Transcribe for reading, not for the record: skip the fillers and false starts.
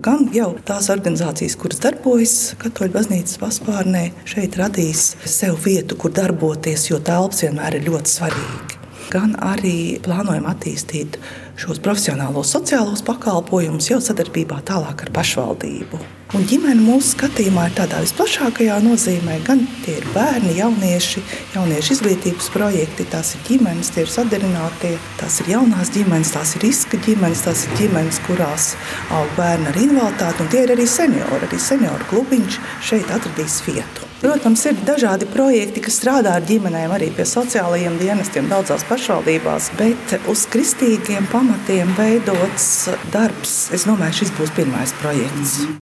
gan jau tās organizācijas, kuras darbojas Katoļu baznīcas paspārnē, šeit radīs sev vietu, kur darboties, jo telpas vienmēr ir ļoti svarīgi. Gan arī plānojam attīstīt šos profesionālos sociālos pakalpojumus jau sadarbībā tālāk ar pašvaldību. Un ģimene mūsu skatījumā ir tādā visplašākajā nozīmē, gan tie ir bērni, jaunieši izglītības projekti, tās ir ģimenes, tie ir sadarinātie, tās ir jaunās ģimenes, tās ir riska ģimenes, tās ir ģimenes, kurās aug bērni ar invaliditāti, un tie ir arī senioru klubiņš šeit atradīs vietu. Protams, ir dažādi projekti, kas strādā ar ģimenēm, arī pie sociālajiem dienestiem daudzās pašvaldībās, bet uz kristīgiem pamatiem veidots darbs. Es domāju, šis būs pirmais projekts.